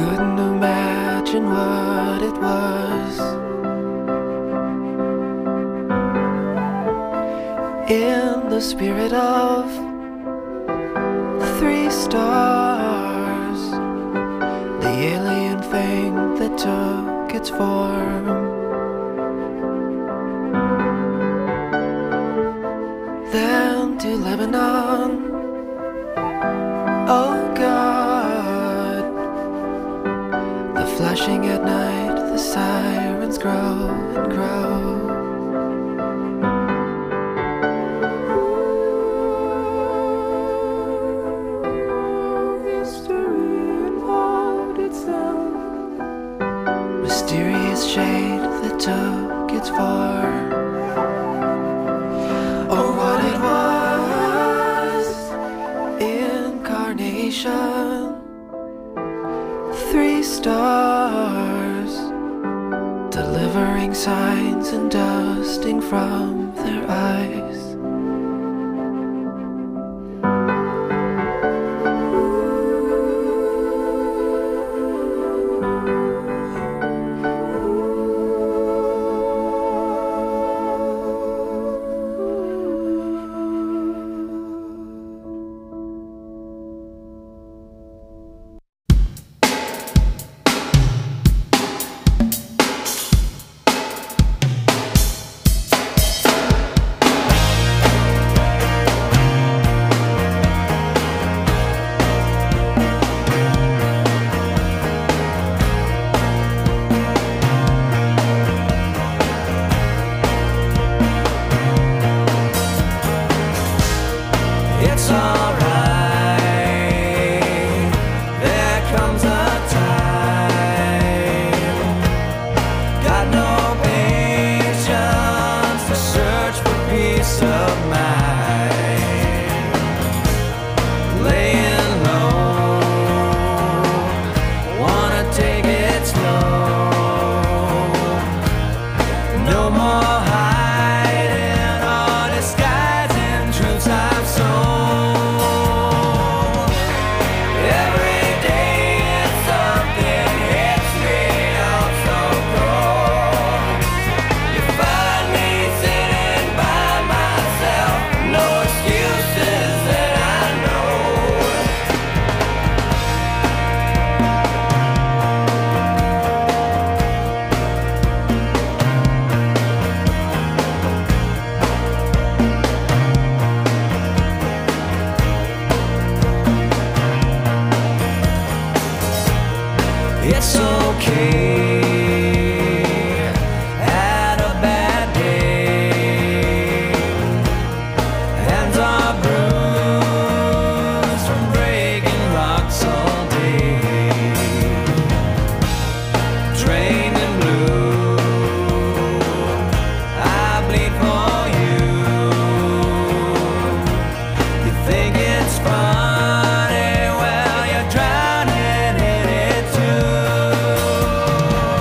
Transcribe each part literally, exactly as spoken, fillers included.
couldn't imagine what it was. In the spirit of three stars, the alien thing that took its form. Then to Lebanon, oh God, the flashing at night, the sirens grow and grow. Mysterious shade that took its form. Oh, what it was, incarnation, three stars, delivering signs and dusting from their eyes. It's alright, there comes a time. Got no patience to search for peace of mind. Laying low, wanna take it slow. No more hiding or disguising truths I've sown. It's okay, had a bad day. Hands are bruised from breaking rocks all day. Drained and blue, I bleed for you. You think it's funny, well, you're drowning in it too.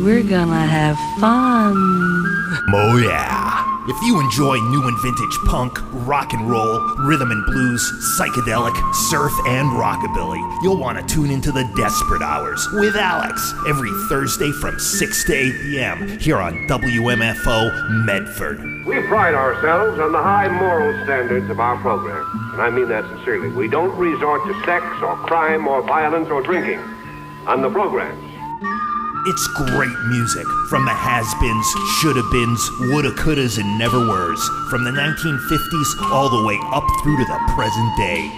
we're gonna have fun. Oh yeah. If you enjoy new and vintage punk, rock and roll, rhythm and blues, psychedelic, surf, and rockabilly, you'll want to tune into the Desperate Hours with Alex every Thursday from six to eight p.m. here on W M F O Medford. We pride ourselves on the high moral standards of our program, and I mean that sincerely. We don't resort to sex or crime or violence or drinking on the programs. It's great music from the has-beens, shoulda-beens, woulda, couldas, and never-weres, from the nineteen fifties all the way up through to the present day.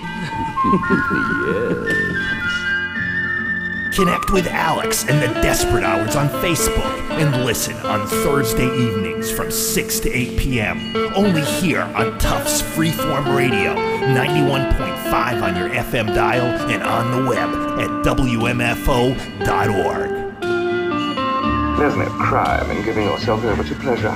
Yes. Connect with Alex and the Desperate Hours on Facebook and listen on Thursday evenings from six to eight p.m. only here on Tufts Freeform Radio, ninety-one point five on your F M dial and on the web at W M F O dot org. There's no crime in giving yourself over to pleasure.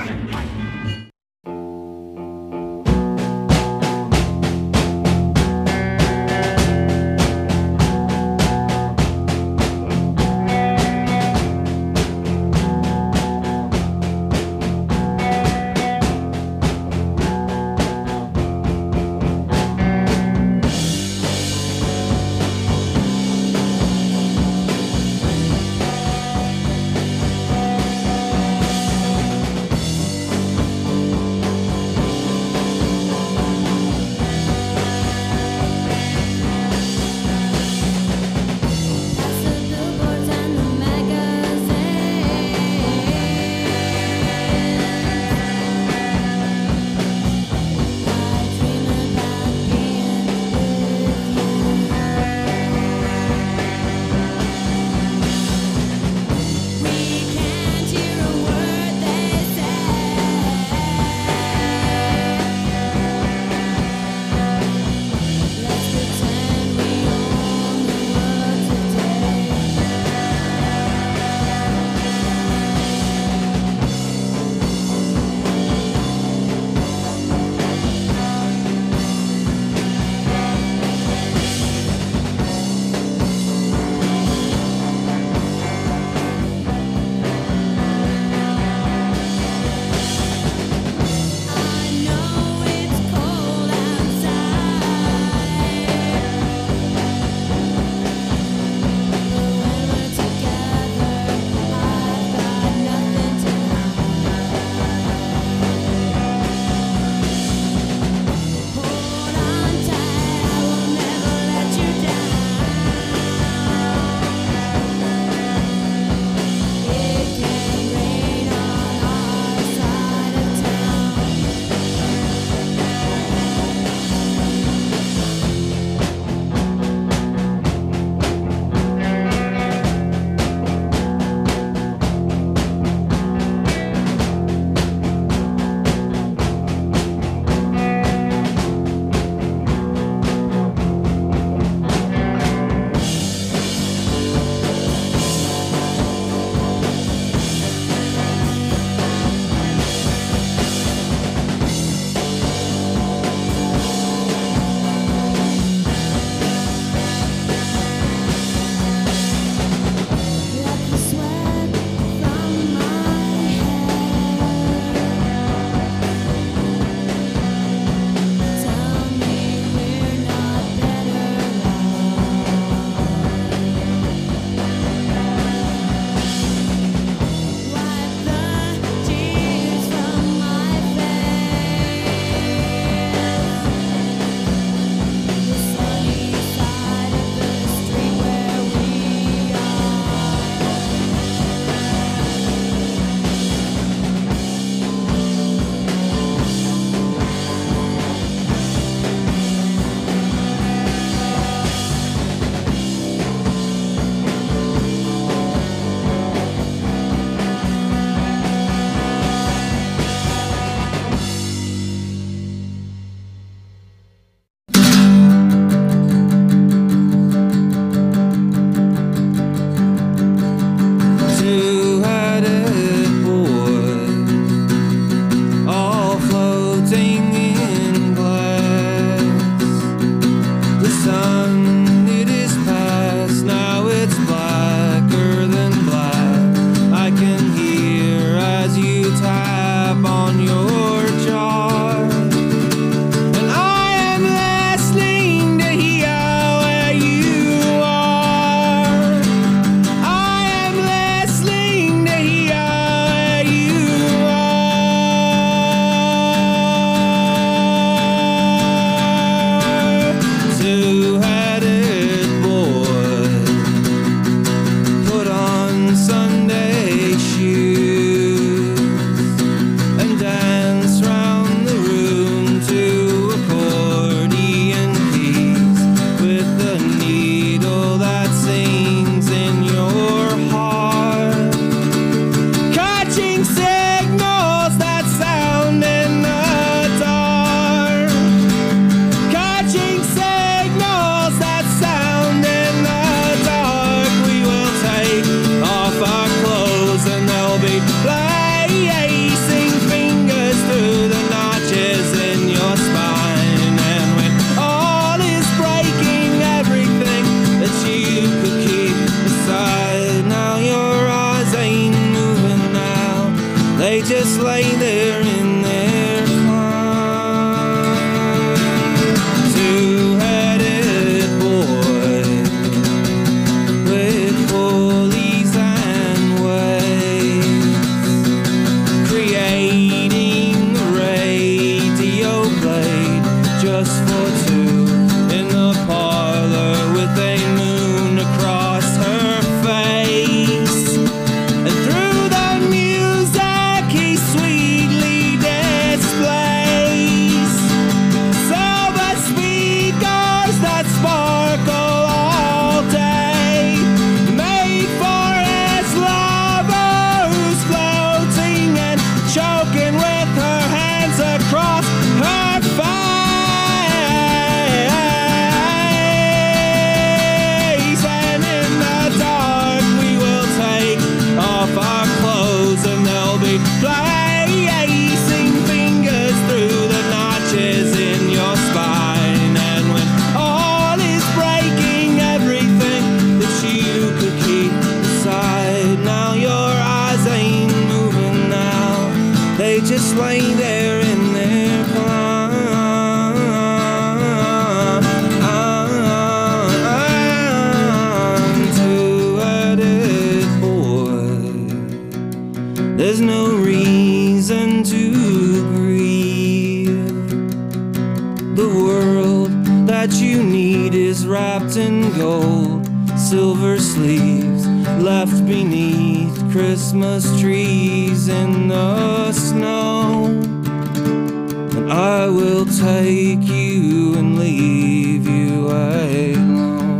that you need is wrapped in gold, silver sleeves left beneath Christmas trees in the snow. And I will take you and leave you alone,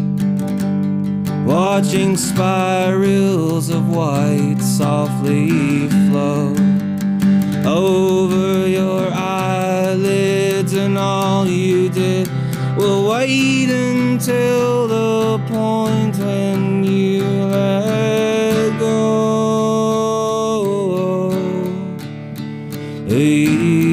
watching spirals of white softly flow over your eyelids, and all you did will wait until the point when you let go. Hey.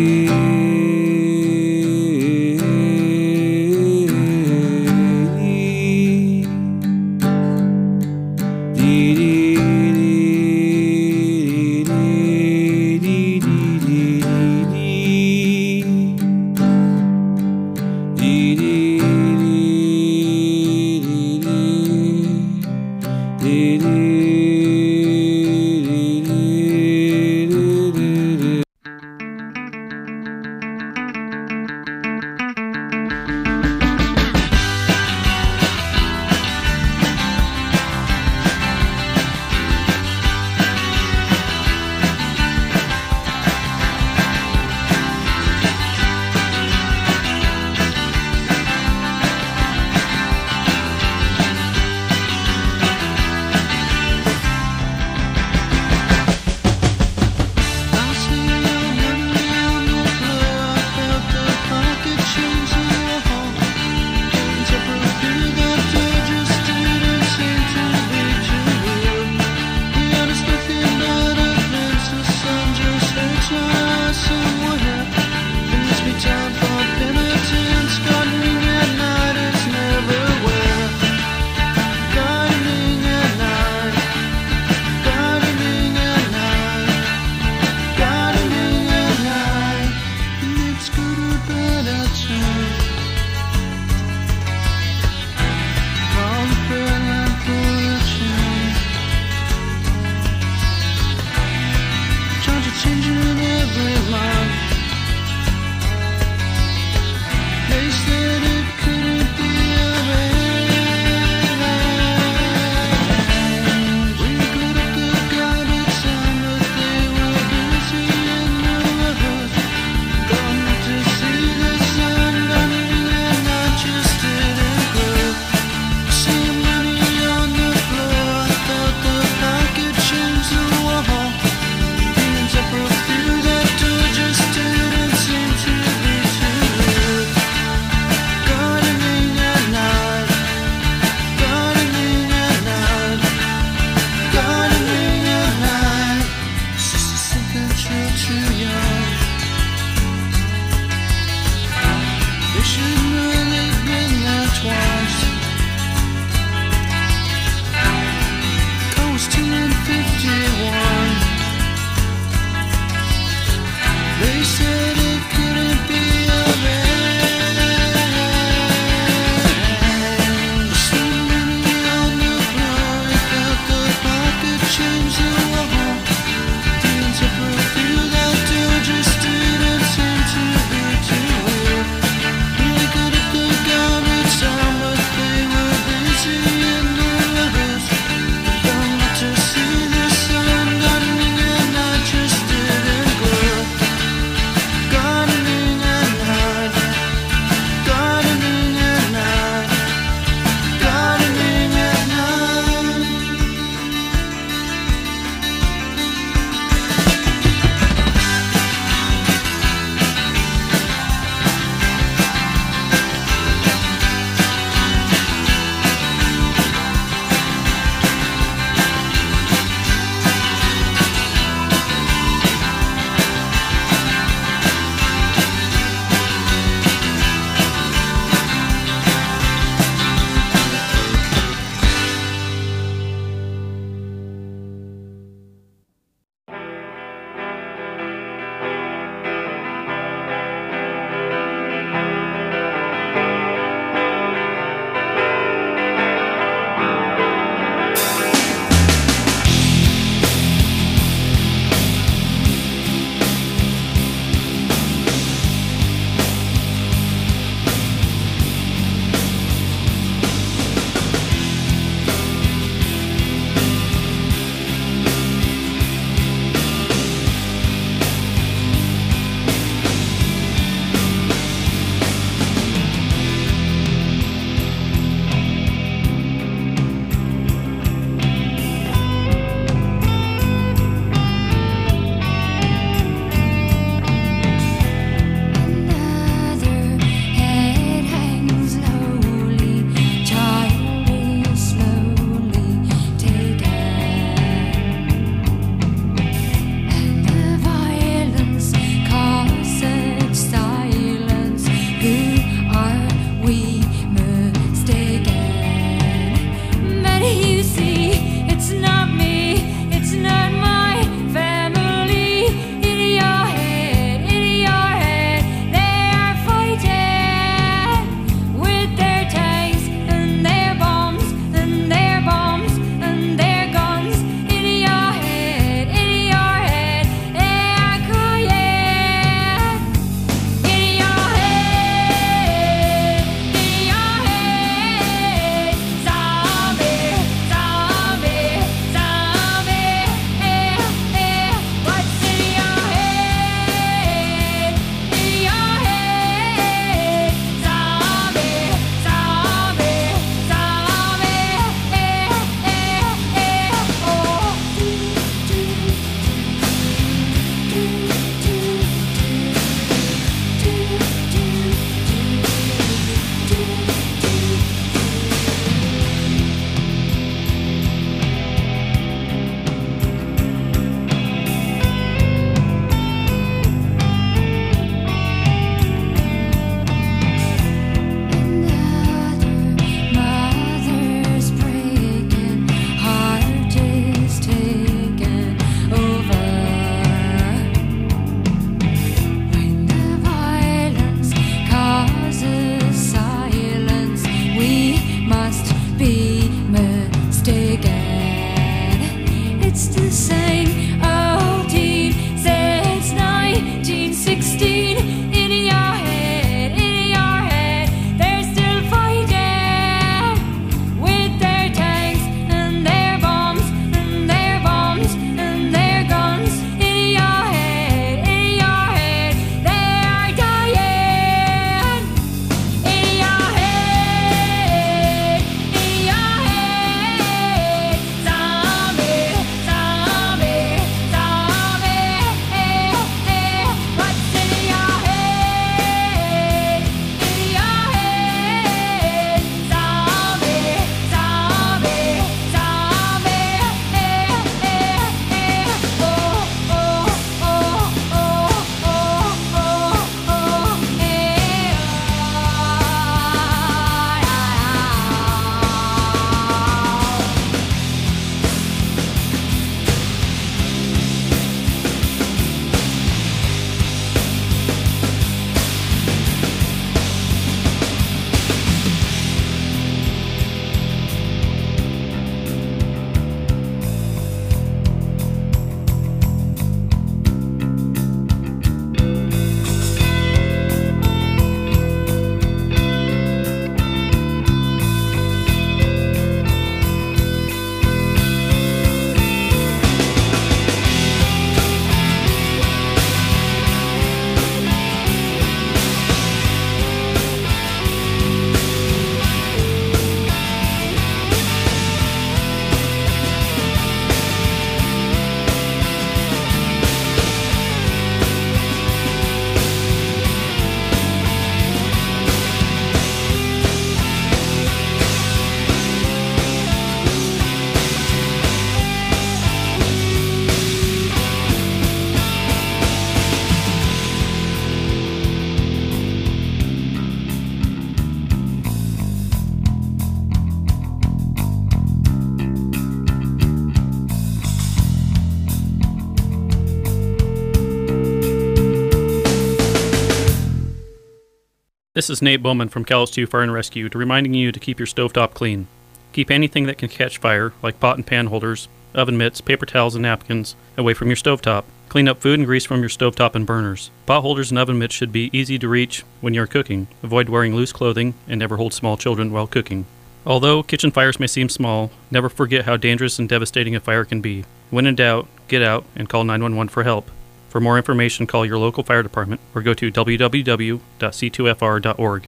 This is Nate Bowman from Calais Fire and Rescue, to reminding you to keep your stovetop clean. Keep anything that can catch fire, like pot and pan holders, oven mitts, paper towels, and napkins, away from your stovetop. Clean up food and grease from your stovetop and burners. Pot holders and oven mitts should be easy to reach when you're cooking. Avoid wearing loose clothing and never hold small children while cooking. Although kitchen fires may seem small, never forget how dangerous and devastating a fire can be. When in doubt, get out and call nine one one for help. For more information, call your local fire department or go to w w w dot c two f r dot org.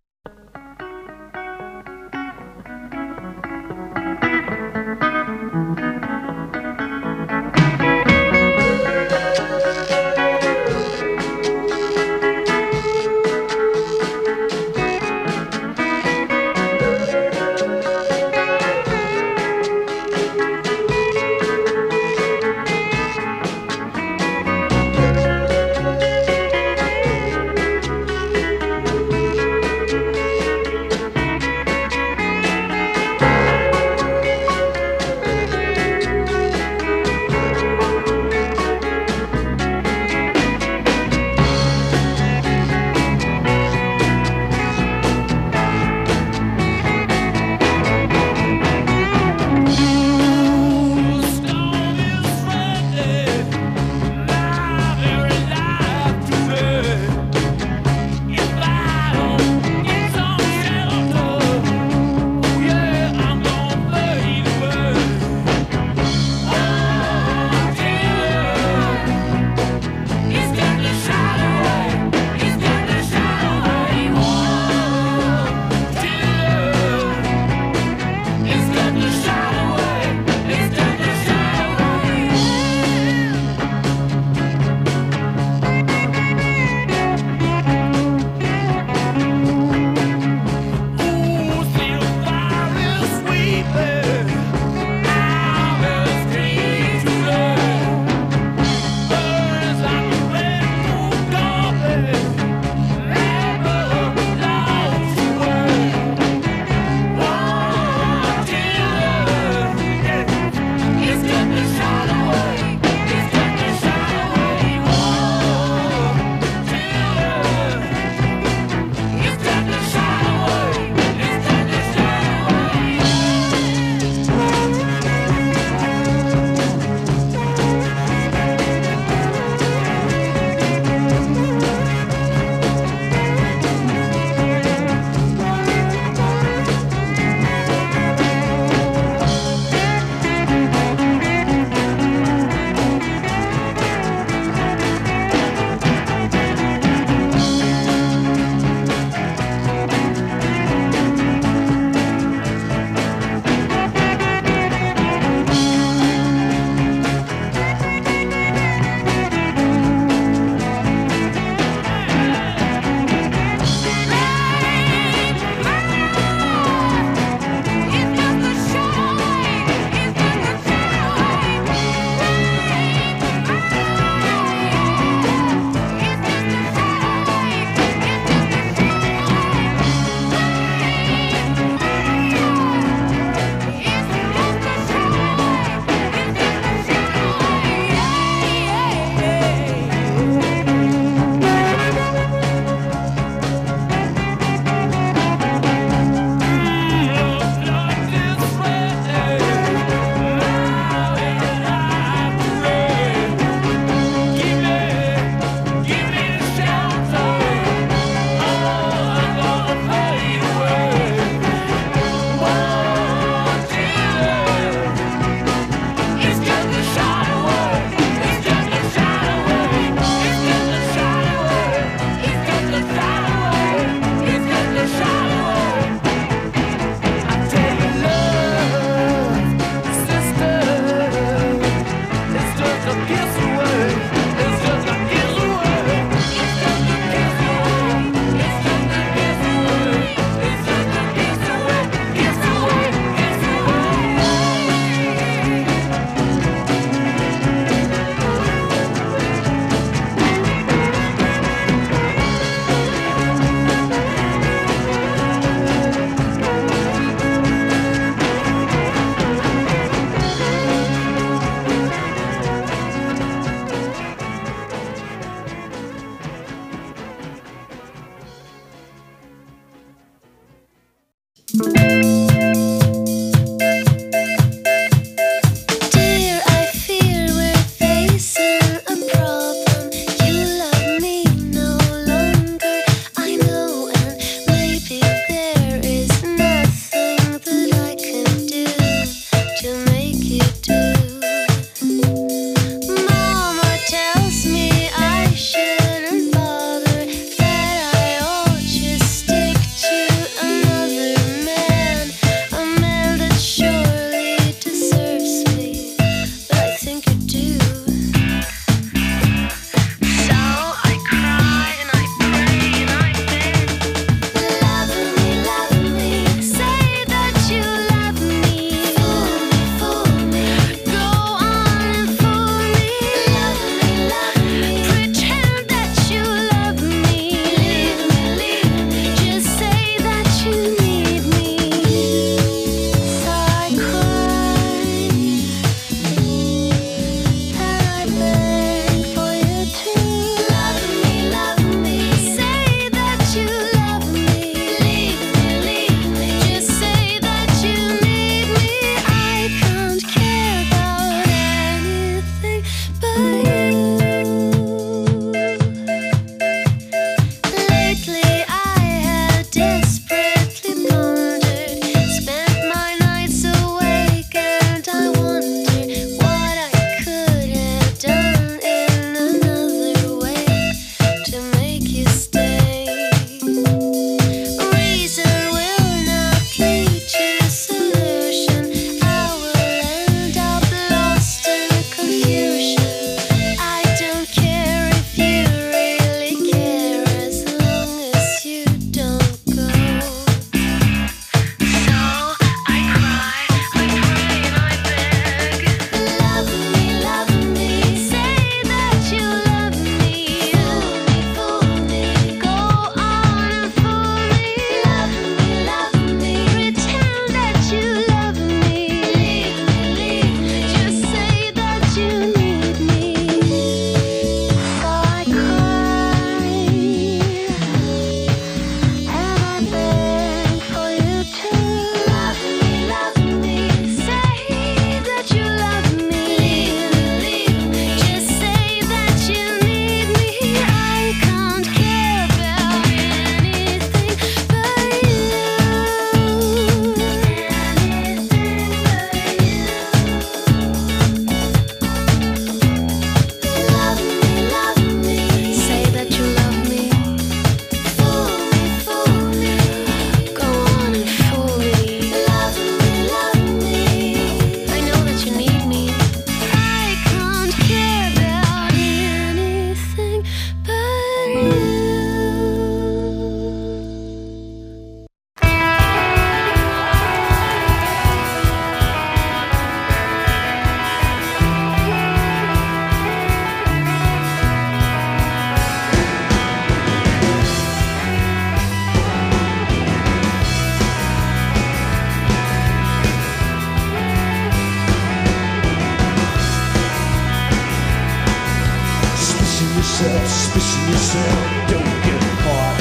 yourself, suspicion yourself, don't get caught.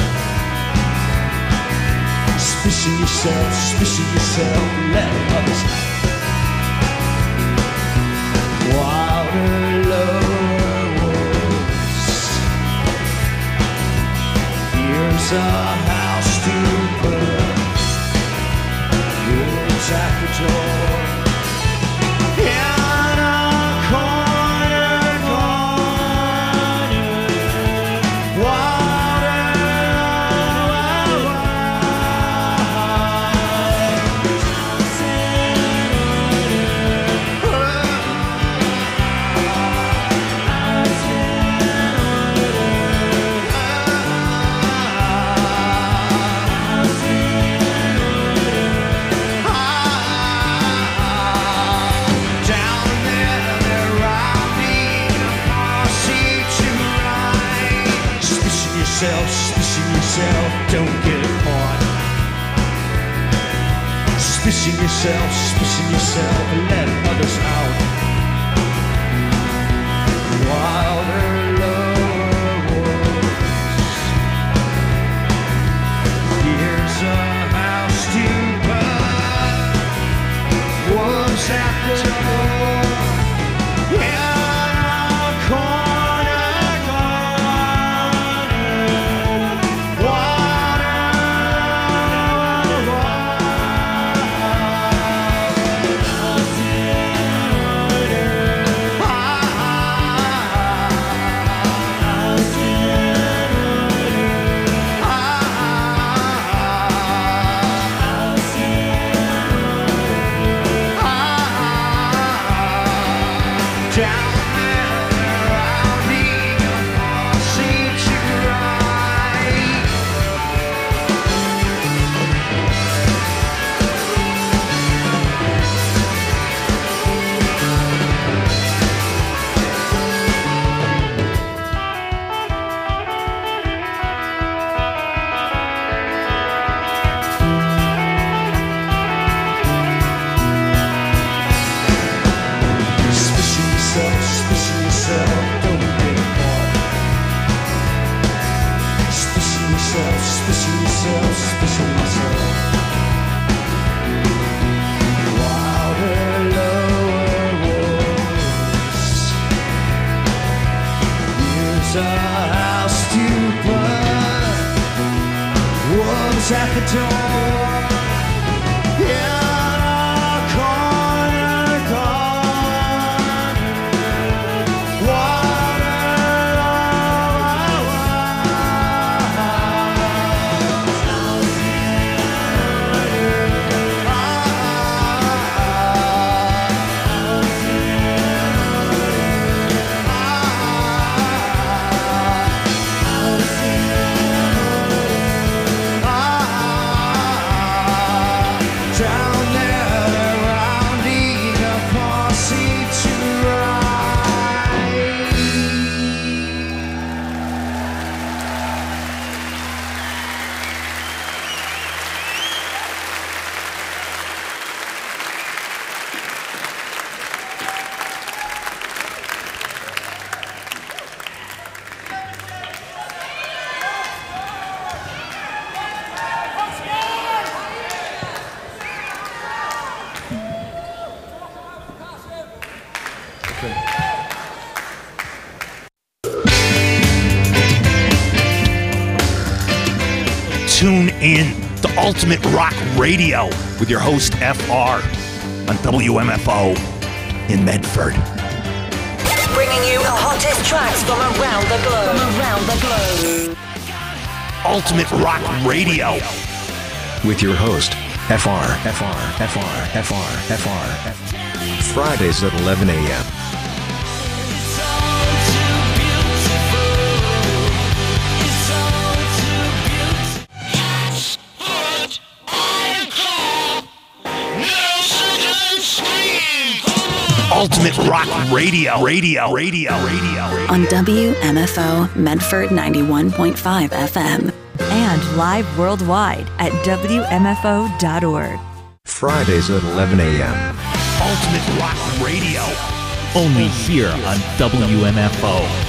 Suspicion yourself, suspicion yourself, let others out. Wilder, lower woods. Here's a house to put. Goods at the door. Suspicion yourself, don't get caught. Suspicion yourself, suspicion yourself, and let others out. Wilder, lower woods. Here's a house to buy. myself, special myself. Wilder, lower walls. Here's a house to burn. Wolves at the door. Yeah. Tune in to Ultimate Rock Radio with your host F R on W M F O in Medford. Bringing you the hottest tracks from around the globe. From around the globe. Ultimate Rock Radio with your host F R, F R, F R, F R, F R, F R. Fridays at eleven a.m. Ultimate Rock Radio, Radio, Radio, Radio, Radio. On W M F O Medford ninety-one point five F M. And live worldwide at W M F O dot org. Fridays at eleven a.m. Ultimate Rock Radio. Only here on W M F O.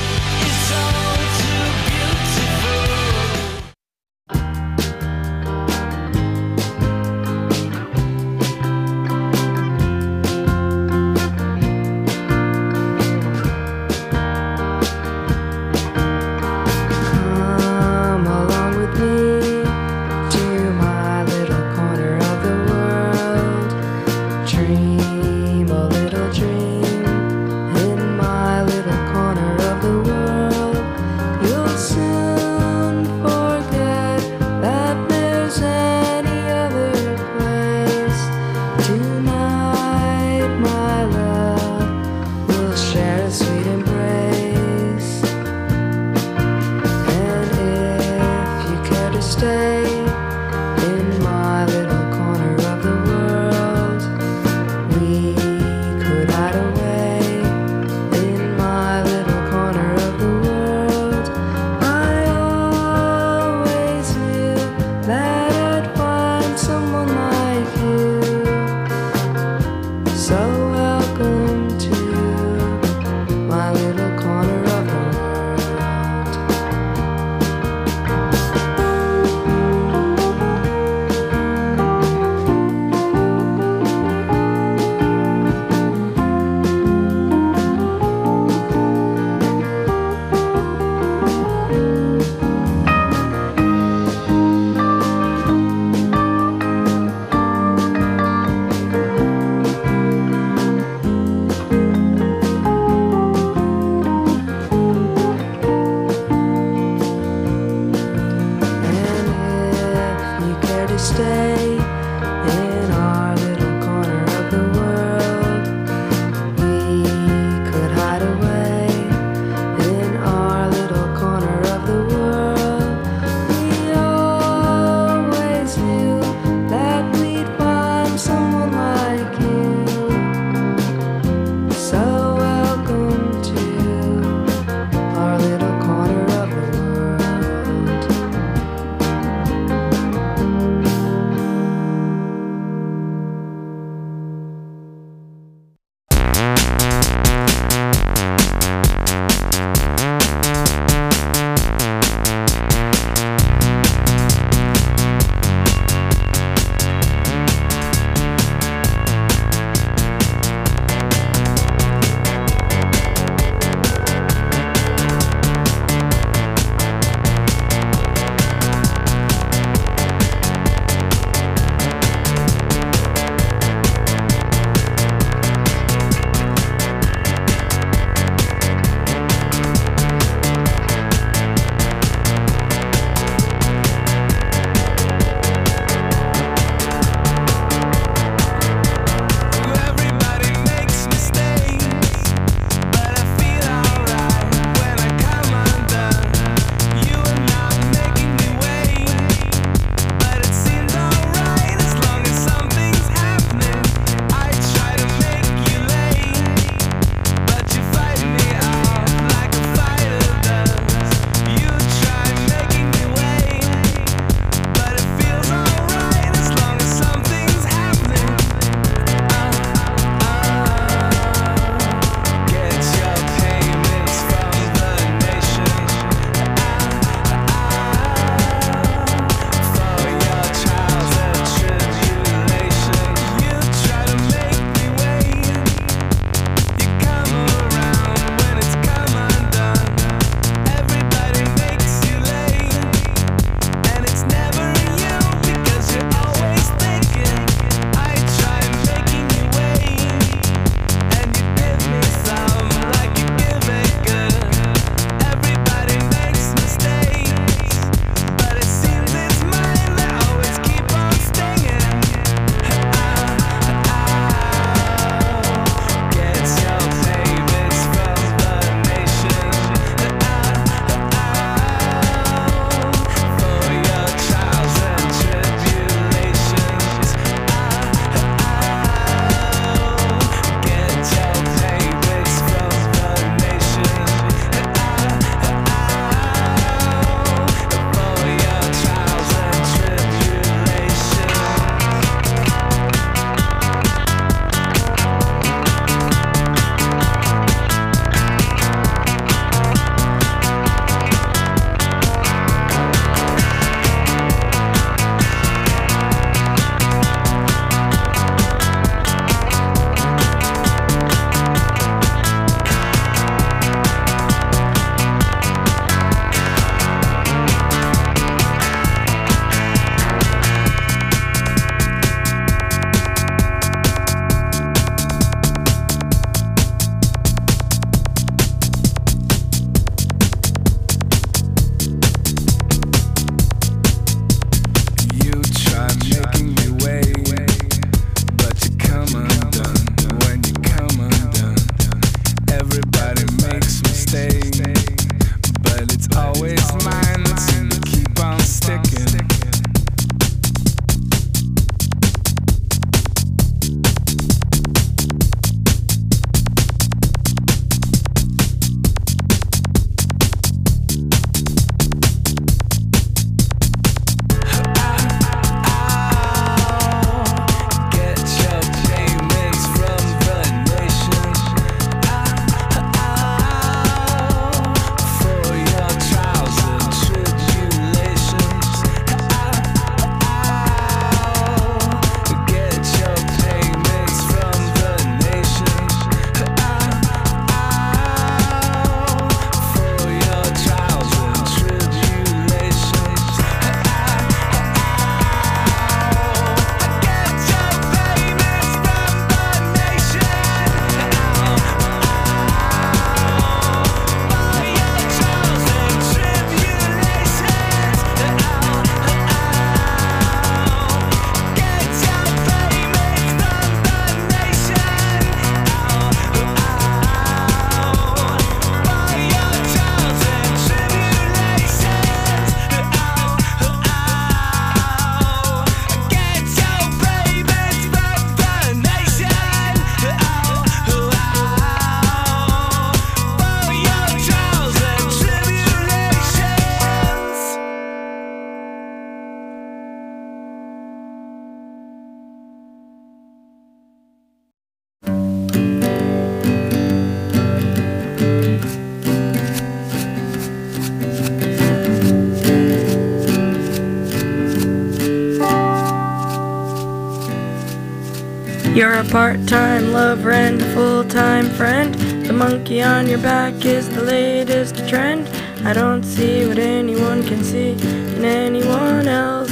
You're a part-time lover and a full-time friend. The monkey on your back is the latest trend. I don't see what anyone can see in anyone else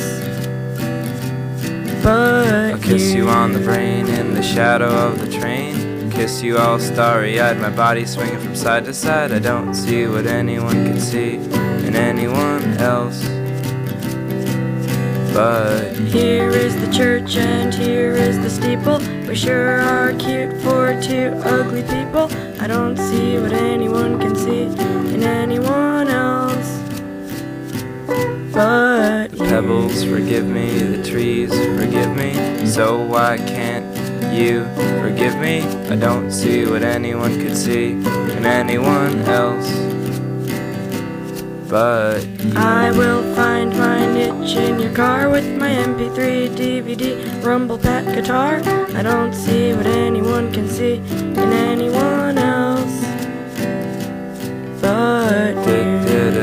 but I'll kiss you. you on the brain in the shadow of the train. Kiss you all starry-eyed, my body swinging from side to side. I don't see what anyone can see in anyone else but here is the church and here is the steeple. We sure are cute for two ugly people. I don't see what anyone can see in anyone else but the pebbles forgive me, the trees forgive me. So why can't you forgive me? I don't see what anyone could see in anyone else but you. I will find my niche in your car with my M P three, D V D, rumble pack guitar. I don't see what anyone can see in anyone else but you.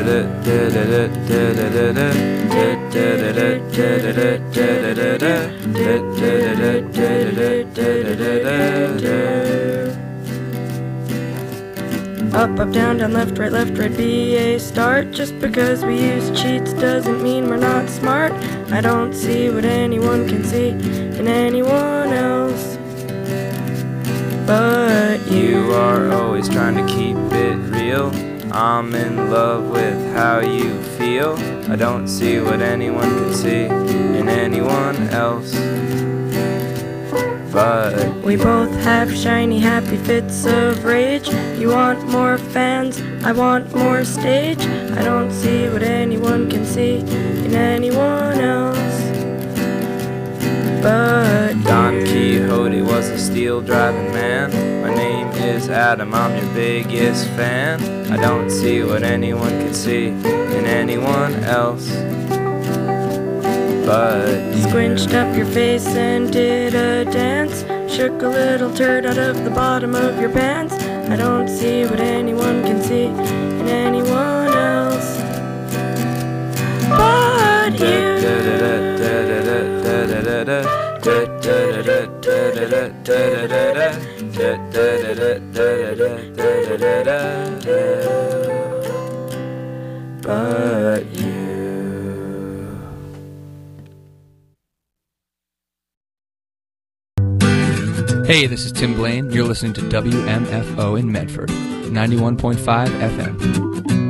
Up, up, down, down, left, right, left, right, B A start. Just because we use cheats doesn't mean we're not smart. I don't see what anyone can see in anyone else but you. You are always trying to keep it real. I'm in love with how you feel. I don't see what anyone can see in anyone else but we both have shiny, happy fits of rage. You want more fans, I want more stage. I don't see what anyone can see in anyone else but Don you. Quixote was a steel-driving man. My name is Adam, I'm your biggest fan. I don't see what anyone can see in anyone else but you. Squinched up your face and did a dance. Shook a little turd out of the bottom of your pants. I don't see what anyone can see in anyone else but you. But you. Hey, this is Tim Blaine. You're listening to W M F O in Medford, ninety-one point five F M.